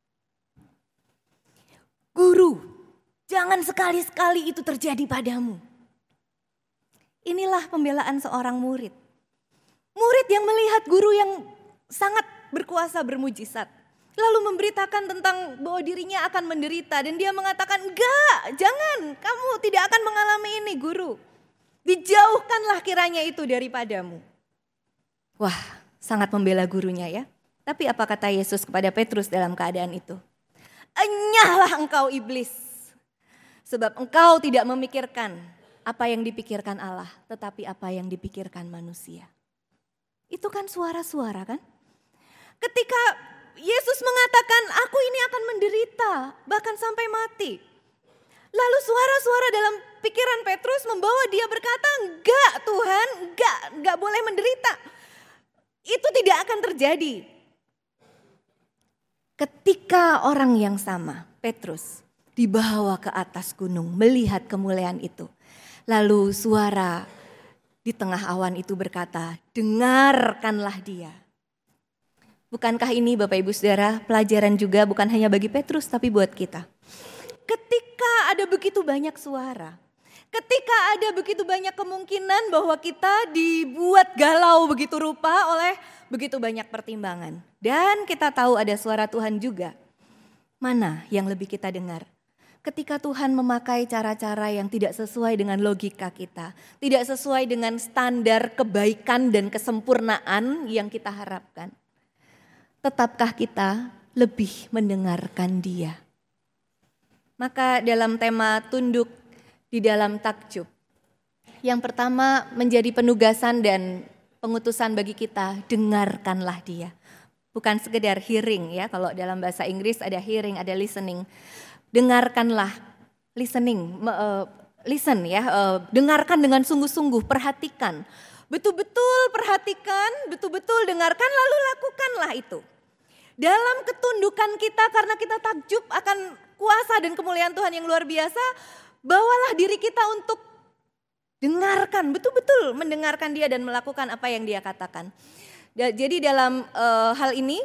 Guru, jangan sekali-sekali itu terjadi padamu. Inilah pembelaan seorang murid. Murid yang melihat guru yang sangat berkuasa bermujizat. Lalu memberitakan tentang bahwa dirinya akan menderita. Dan dia mengatakan, enggak, jangan, kamu tidak akan mengalami ini guru. Dijauhkanlah kiranya itu daripadamu. Wah, sangat membela gurunya ya. Tapi apa kata Yesus kepada Petrus dalam keadaan itu? Enyahlah engkau iblis. Sebab engkau tidak memikirkan apa yang dipikirkan Allah, tetapi apa yang dipikirkan manusia. Itu kan suara-suara kan? Ketika Yesus mengatakan, aku ini akan menderita, bahkan sampai mati. Lalu suara-suara dalam pikiran Petrus membawa dia berkata, enggak Tuhan, enggak, enggak boleh menderita. Itu tidak akan terjadi. Ketika orang yang sama, Petrus, dibawa ke atas gunung melihat kemuliaan itu. Lalu suara di tengah awan itu berkata, dengarkanlah dia. Bukankah ini Bapak Ibu Saudara pelajaran juga bukan hanya bagi Petrus tapi buat kita. Ketika ada begitu banyak suara, ketika ada begitu banyak kemungkinan bahwa kita dibuat galau begitu rupa oleh begitu banyak pertimbangan. Dan kita tahu ada suara Tuhan juga. Mana yang lebih kita dengar? Ketika Tuhan memakai cara-cara yang tidak sesuai dengan logika kita. Tidak sesuai dengan standar kebaikan dan kesempurnaan yang kita harapkan. Tetapkah kita lebih mendengarkan Dia? Maka dalam tema tunduk di dalam takjub. Yang pertama menjadi penugasan dan pengutusan bagi kita, dengarkanlah Dia. Bukan sekedar hearing ya, kalau dalam bahasa Inggris ada hearing, ada listening. Dengarkanlah, listening, uh, listen ya, uh, dengarkan dengan sungguh-sungguh, perhatikan. Betul-betul perhatikan, betul-betul dengarkan, lalu lakukanlah itu. Dalam ketundukan kita karena kita takjub akan kuasa dan kemuliaan Tuhan yang luar biasa, bawalah diri kita untuk dengarkan, betul-betul mendengarkan Dia dan melakukan apa yang Dia katakan. Jadi dalam uh, hal ini,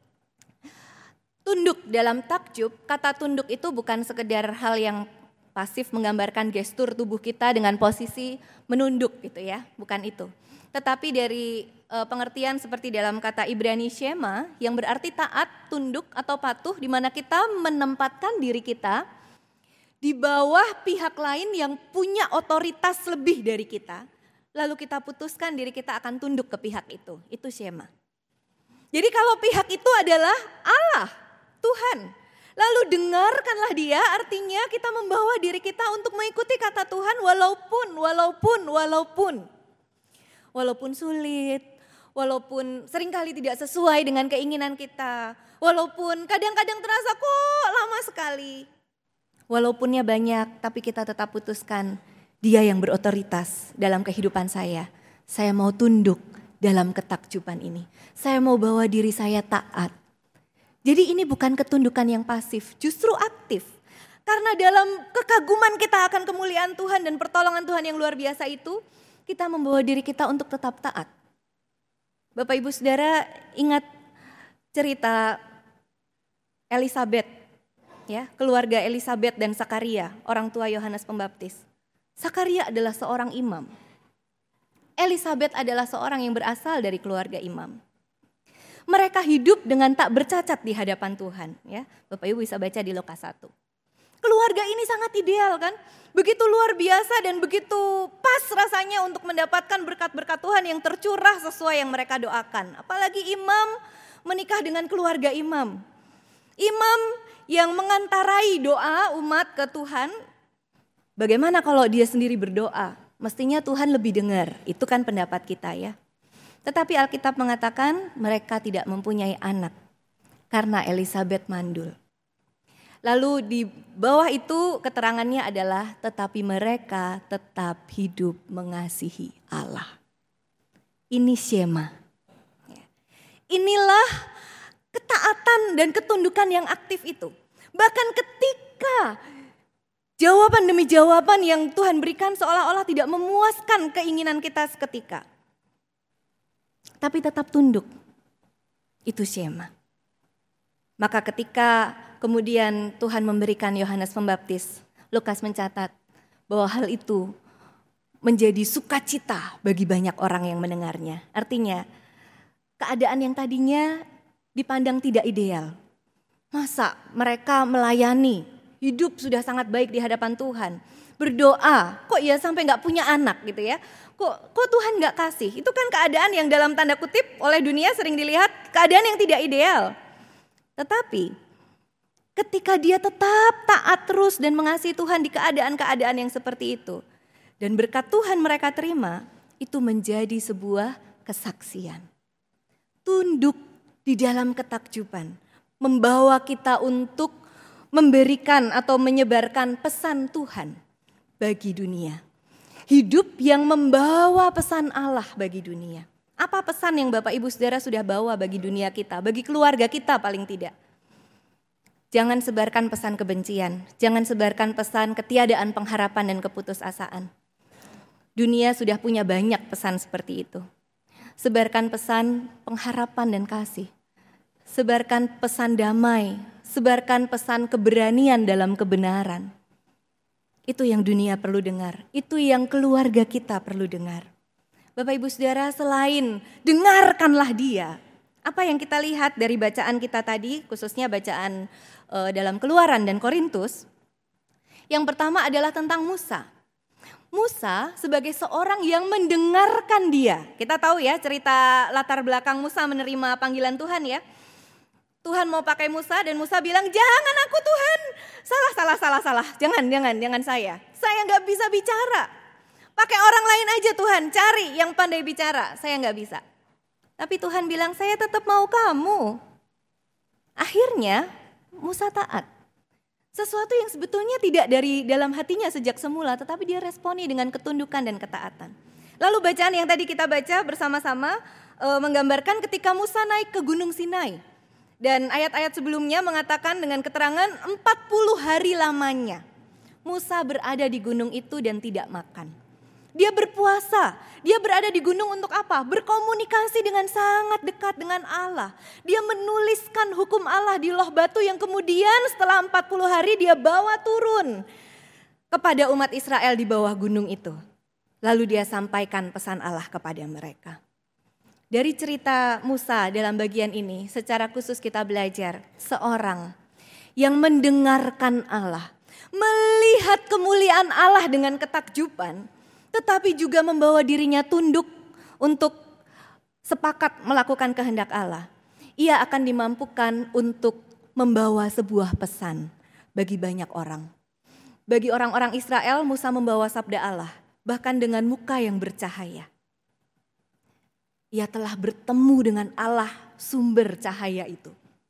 tunduk dalam takjub, kata tunduk itu bukan sekedar hal yang pasif menggambarkan gestur tubuh kita dengan posisi menunduk gitu ya, bukan itu. Tetapi dari uh, pengertian seperti dalam kata Ibrani Shema yang berarti taat, tunduk atau patuh, di mana kita menempatkan diri kita di bawah pihak lain yang punya otoritas lebih dari kita. Lalu kita putuskan diri kita akan tunduk ke pihak itu. Itu Shema. Jadi kalau pihak itu adalah Allah, Tuhan. Lalu dengarkanlah Dia, artinya kita membawa diri kita untuk mengikuti kata Tuhan walaupun, walaupun, walaupun. Walaupun sulit, walaupun seringkali tidak sesuai dengan keinginan kita. Walaupun kadang-kadang terasa kok lama sekali. Walaupunnya banyak, tapi kita tetap putuskan Dia yang berotoritas dalam kehidupan saya. Saya mau tunduk dalam ketakjuban ini. Saya mau bawa diri saya taat. Jadi ini bukan ketundukan yang pasif, justru aktif. Karena dalam kekaguman kita akan kemuliaan Tuhan dan pertolongan Tuhan yang luar biasa itu, kita membawa diri kita untuk tetap taat. Bapak Ibu Saudara ingat cerita Elisabet, ya, keluarga Elisabet dan Sakaria, orang tua Yohanes Pembaptis. Sakaria adalah seorang imam. Elisabet adalah seorang yang berasal dari keluarga imam. Mereka hidup dengan tak bercacat di hadapan Tuhan. Ya, Bapak Ibu bisa baca di Lukas satu. Keluarga ini sangat ideal kan? Begitu luar biasa dan begitu pas rasanya untuk mendapatkan berkat-berkat Tuhan yang tercurah sesuai yang mereka doakan. Apalagi imam menikah dengan keluarga imam. Imam yang mengantarai doa umat ke Tuhan. Bagaimana kalau dia sendiri berdoa? Mestinya Tuhan lebih dengar. Itu kan pendapat kita ya. Tetapi Alkitab mengatakan mereka tidak mempunyai anak karena Elisabet mandul. Lalu di bawah itu keterangannya adalah tetapi mereka tetap hidup mengasihi Allah. Ini Shema. Inilah ketaatan dan ketundukan yang aktif itu. Bahkan ketika jawaban demi jawaban yang Tuhan berikan seolah-olah tidak memuaskan keinginan kita seketika. Tapi tetap tunduk. Itu Shema. Maka ketika kemudian Tuhan memberikan Yohanes Pembaptis, Lukas mencatat bahwa hal itu menjadi sukacita bagi banyak orang yang mendengarnya. Artinya keadaan yang tadinya dipandang tidak ideal. Masa mereka melayani, hidup sudah sangat baik di hadapan Tuhan. Berdoa, kok ya sampai gak punya anak gitu ya. Kok, kok Tuhan gak kasih? Itu kan keadaan yang dalam tanda kutip oleh dunia sering dilihat keadaan yang tidak ideal. Tetapi ketika dia tetap taat terus dan mengasihi Tuhan di keadaan-keadaan yang seperti itu. Dan berkat Tuhan mereka terima, itu menjadi sebuah kesaksian. Tunduk di dalam ketakjuban, membawa kita untuk memberikan atau menyebarkan pesan Tuhan bagi dunia. Hidup yang membawa pesan Allah bagi dunia. Apa pesan yang Bapak Ibu Saudara sudah bawa bagi dunia kita, bagi keluarga kita paling tidak? Jangan sebarkan pesan kebencian, jangan sebarkan pesan ketiadaan pengharapan dan keputusasaan. Dunia sudah punya banyak pesan seperti itu. Sebarkan pesan pengharapan dan kasih. Sebarkan pesan damai, sebarkan pesan keberanian dalam kebenaran. Itu yang dunia perlu dengar, itu yang keluarga kita perlu dengar. Bapak Ibu Saudara, selain dengarkanlah dia. Apa yang kita lihat dari bacaan kita tadi, khususnya bacaan e, dalam Keluaran dan Korintus. Yang pertama adalah tentang Musa. Musa sebagai seorang yang mendengarkan dia. Kita tahu ya cerita latar belakang Musa menerima panggilan Tuhan ya. Tuhan mau pakai Musa dan Musa bilang, jangan aku Tuhan. Salah, salah, salah, salah. Jangan, jangan, jangan saya. Saya gak bisa bicara. Pakai orang lain aja Tuhan, cari yang pandai bicara. Saya gak bisa. Tapi Tuhan bilang, saya tetap mau kamu. Akhirnya Musa taat. Sesuatu yang sebetulnya tidak dari dalam hatinya sejak semula, tetapi dia responi dengan ketundukan dan ketaatan. Lalu bacaan yang tadi kita baca bersama-sama e, menggambarkan ketika Musa naik ke Gunung Sinai. Dan ayat-ayat sebelumnya mengatakan dengan keterangan empat puluh hari lamanya Musa berada di gunung itu dan tidak makan. Dia berpuasa, dia berada di gunung untuk apa? Berkomunikasi dengan sangat dekat dengan Allah. Dia menuliskan hukum Allah di loh batu yang kemudian setelah empat puluh hari dia bawa turun kepada umat Israel di bawah gunung itu. Lalu dia sampaikan pesan Allah kepada mereka. Dari cerita Musa dalam bagian ini secara khusus kita belajar seorang yang mendengarkan Allah, melihat kemuliaan Allah dengan ketakjuban, tetapi juga membawa dirinya tunduk untuk sepakat melakukan kehendak Allah. Ia akan dimampukan untuk membawa sebuah pesan bagi banyak orang. Bagi orang-orang Israel, Musa membawa sabda Allah, bahkan dengan muka yang bercahaya. Ia telah bertemu dengan Allah, sumber cahaya itu.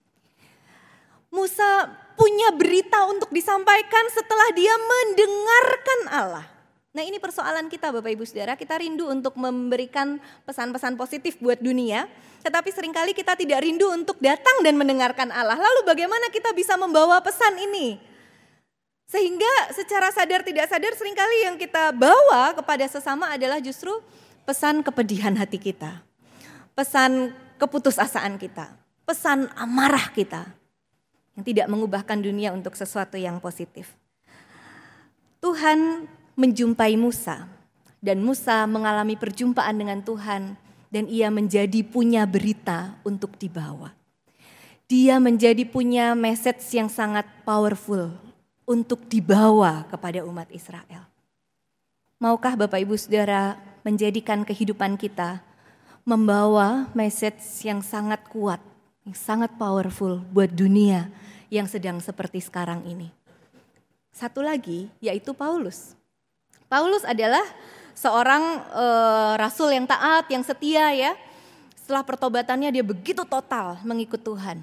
Musa punya berita untuk disampaikan setelah dia mendengarkan Allah. Nah ini persoalan kita Bapak Ibu Saudara, kita rindu untuk memberikan pesan-pesan positif buat dunia. Tetapi seringkali kita tidak rindu untuk datang dan mendengarkan Allah. Lalu bagaimana kita bisa membawa pesan ini? Sehingga secara sadar tidak sadar seringkali yang kita bawa kepada sesama adalah justru pesan kepedihan hati kita. Pesan keputusasaan kita, pesan amarah kita. Yang tidak mengubahkan dunia untuk sesuatu yang positif. Tuhan menjumpai Musa dan Musa mengalami perjumpaan dengan Tuhan dan ia menjadi punya berita untuk dibawa. Dia menjadi punya message yang sangat powerful untuk dibawa kepada umat Israel. Maukah Bapak Ibu Saudara menjadikan kehidupan kita membawa message yang sangat kuat, yang sangat powerful buat dunia yang sedang seperti sekarang ini. Satu lagi yaitu Paulus. Paulus adalah seorang e, rasul yang taat, yang setia ya. Setelah pertobatannya dia begitu total mengikut Tuhan.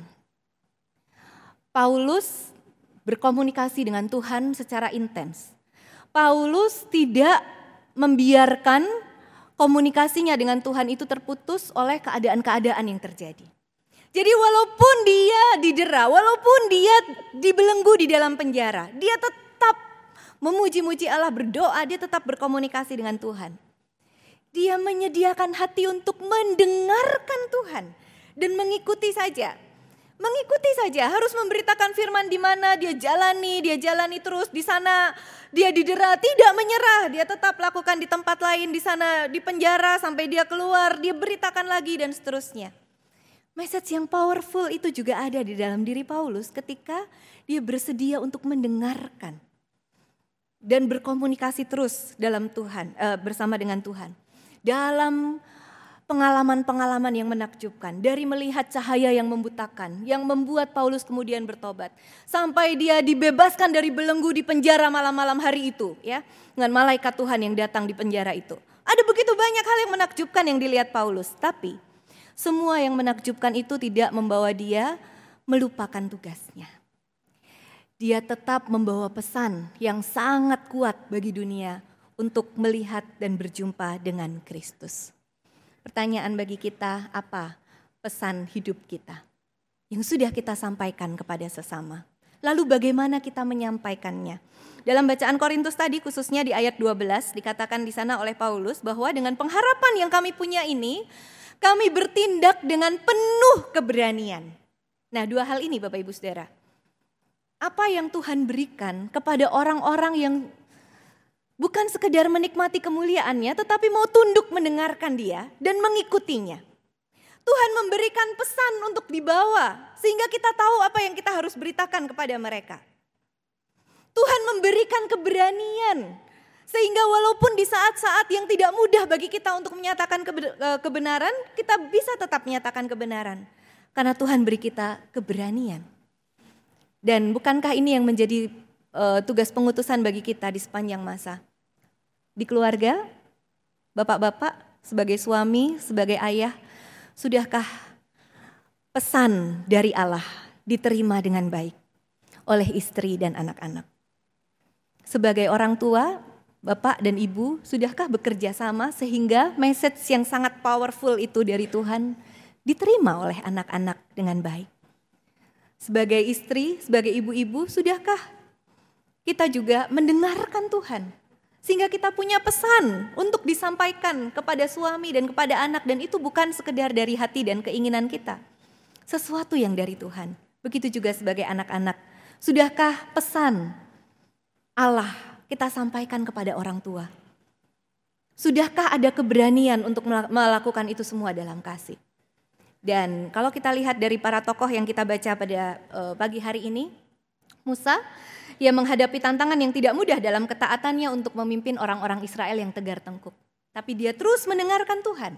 Paulus berkomunikasi dengan Tuhan secara intens. Paulus tidak membiarkan komunikasinya dengan Tuhan itu terputus oleh keadaan-keadaan yang terjadi. Jadi walaupun dia didera, walaupun dia dibelenggu di dalam penjara, dia tetap memuji-muji Allah, berdoa, dia tetap berkomunikasi dengan Tuhan. Dia menyediakan hati untuk mendengarkan Tuhan dan mengikuti saja. Mengikuti saja, harus memberitakan firman di mana dia jalani, dia jalani terus di sana. Dia didera, tidak menyerah, dia tetap lakukan di tempat lain, di sana di penjara sampai dia keluar, dia beritakan lagi dan seterusnya. Message yang powerful itu juga ada di dalam diri Paulus ketika dia bersedia untuk mendengarkan dan berkomunikasi terus dalam Tuhan, eh, bersama dengan Tuhan. Dalam pengalaman-pengalaman yang menakjubkan, dari melihat cahaya yang membutakan, yang membuat Paulus kemudian bertobat, sampai dia dibebaskan dari belenggu di penjara malam-malam hari itu, ya, dengan malaikat Tuhan yang datang di penjara itu. Ada begitu banyak hal yang menakjubkan yang dilihat Paulus, tapi semua yang menakjubkan itu tidak membawa dia melupakan tugasnya. Dia tetap membawa pesan yang sangat kuat bagi dunia untuk melihat dan berjumpa dengan Kristus. Pertanyaan bagi kita, apa pesan hidup kita yang sudah kita sampaikan kepada sesama? Lalu bagaimana kita menyampaikannya? Dalam bacaan Korintus tadi khususnya di ayat dua belas dikatakan di sana oleh Paulus bahwa dengan pengharapan yang kami punya ini, kami bertindak dengan penuh keberanian. Nah, dua hal ini Bapak Ibu Saudara. Apa yang Tuhan berikan kepada orang-orang yang bukan sekedar menikmati kemuliaannya, tetapi mau tunduk mendengarkan dia dan mengikutinya. Tuhan memberikan pesan untuk dibawa, sehingga kita tahu apa yang kita harus beritakan kepada mereka. Tuhan memberikan keberanian, sehingga walaupun di saat-saat yang tidak mudah bagi kita untuk menyatakan kebenaran, kita bisa tetap menyatakan kebenaran. Karena Tuhan beri kita keberanian. Dan bukankah ini yang menjadi uh, tugas pengutusan bagi kita di sepanjang masa? Di keluarga, bapak-bapak sebagai suami, sebagai ayah, sudahkah pesan dari Allah diterima dengan baik oleh istri dan anak-anak? Sebagai orang tua, bapak dan ibu, sudahkah bekerja sama sehingga message yang sangat powerful itu dari Tuhan diterima oleh anak-anak dengan baik? Sebagai istri, sebagai ibu-ibu, sudahkah kita juga mendengarkan Tuhan? Sehingga kita punya pesan untuk disampaikan kepada suami dan kepada anak. Dan itu bukan sekedar dari hati dan keinginan kita. Sesuatu yang dari Tuhan. Begitu juga sebagai anak-anak. Sudahkah pesan Allah kita sampaikan kepada orang tua? Sudahkah ada keberanian untuk melakukan itu semua dalam kasih? Dan kalau kita lihat dari para tokoh yang kita baca pada uh, pagi hari ini, Musa, ia menghadapi tantangan yang tidak mudah dalam ketaatannya untuk memimpin orang-orang Israel yang tegar tengkuk. Tapi dia terus mendengarkan Tuhan.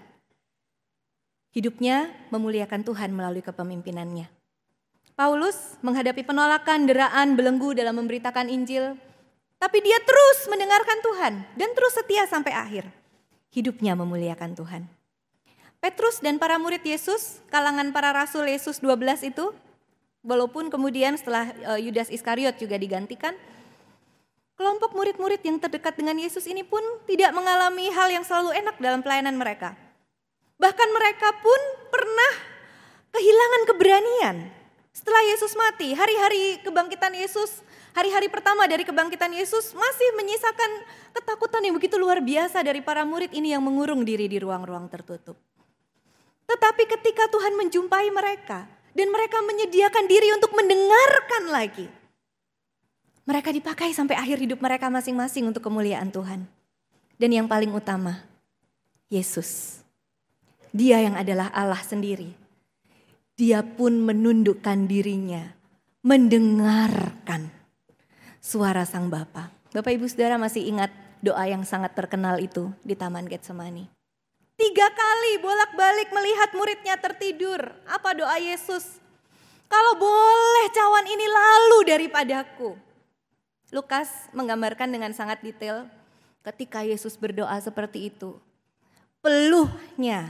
Hidupnya memuliakan Tuhan melalui kepemimpinannya. Paulus menghadapi penolakan, deraan, belenggu dalam memberitakan Injil. Tapi dia terus mendengarkan Tuhan dan terus setia sampai akhir. Hidupnya memuliakan Tuhan. Petrus dan para murid Yesus, kalangan para rasul Yesus dua belas itu, walaupun kemudian setelah Yudas Iskariot juga digantikan, kelompok murid-murid yang terdekat dengan Yesus ini pun tidak mengalami hal yang selalu enak dalam pelayanan mereka. Bahkan mereka pun pernah kehilangan keberanian. Setelah Yesus mati, hari-hari kebangkitan Yesus, hari-hari pertama dari kebangkitan Yesus masih menyisakan ketakutan yang begitu luar biasa dari para murid ini yang mengurung diri di ruang-ruang tertutup. Tetapi ketika Tuhan menjumpai mereka, dan mereka menyediakan diri untuk mendengarkan lagi. Mereka dipakai sampai akhir hidup mereka masing-masing untuk kemuliaan Tuhan. Dan yang paling utama, Yesus. Dia yang adalah Allah sendiri. Dia pun menundukkan dirinya, mendengarkan suara Sang Bapa. Bapak Ibu Saudara masih ingat doa yang sangat terkenal itu di Taman Getsemani. Tiga kali bolak-balik melihat muridnya tertidur. Apa doa Yesus? Kalau boleh cawan ini lalu daripadaku. Lukas menggambarkan dengan sangat detail ketika Yesus berdoa seperti itu. Peluhnya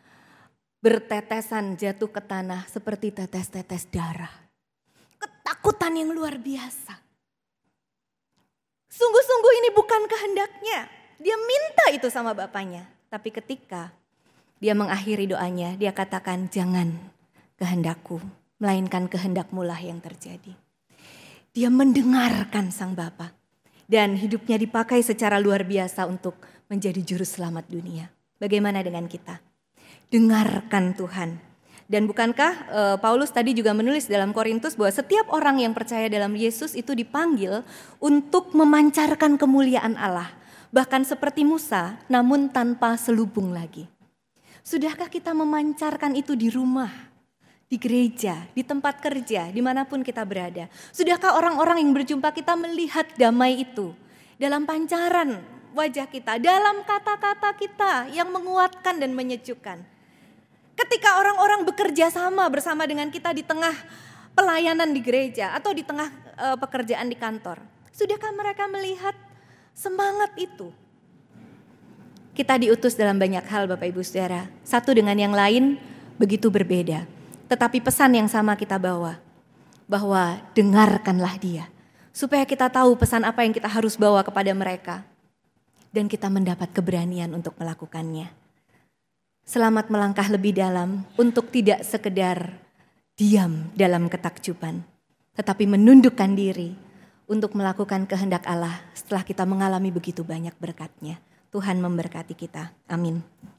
bertetesan jatuh ke tanah seperti tetes-tetes darah. Ketakutan yang luar biasa. Sungguh-sungguh ini bukan kehendaknya. Dia minta itu sama Bapaknya. Tapi ketika dia mengakhiri doanya, dia katakan, jangan kehendakku, melainkan kehendakmu lah yang terjadi. Dia mendengarkan sang Bapa. Dan hidupnya dipakai secara luar biasa untuk menjadi juru selamat dunia. Bagaimana dengan kita? Dengarkan Tuhan. Dan bukankah e, Paulus tadi juga menulis dalam Korintus bahwa setiap orang yang percaya dalam Yesus itu dipanggil untuk memancarkan kemuliaan Allah. Bahkan seperti Musa, namun tanpa selubung lagi. Sudahkah kita memancarkan itu di rumah? Di gereja, di tempat kerja, dimanapun kita berada. Sudahkah orang-orang yang berjumpa kita melihat damai itu dalam pancaran wajah kita, dalam kata-kata kita yang menguatkan dan menyejukkan. Ketika orang-orang bekerja sama bersama dengan kita di tengah pelayanan di gereja atau di tengah uh, pekerjaan di kantor. Sudahkah mereka melihat semangat itu? Kita diutus dalam banyak hal Bapak Ibu Saudara. Satu dengan yang lain begitu berbeda. Tetapi pesan yang sama kita bawa, bahwa dengarkanlah dia. Supaya kita tahu pesan apa yang kita harus bawa kepada mereka. Dan kita mendapat keberanian untuk melakukannya. Selamat melangkah lebih dalam untuk tidak sekedar diam dalam ketakjuban. Tetapi menundukkan diri untuk melakukan kehendak Allah setelah kita mengalami begitu banyak berkat-Nya. Tuhan memberkati kita. Amin.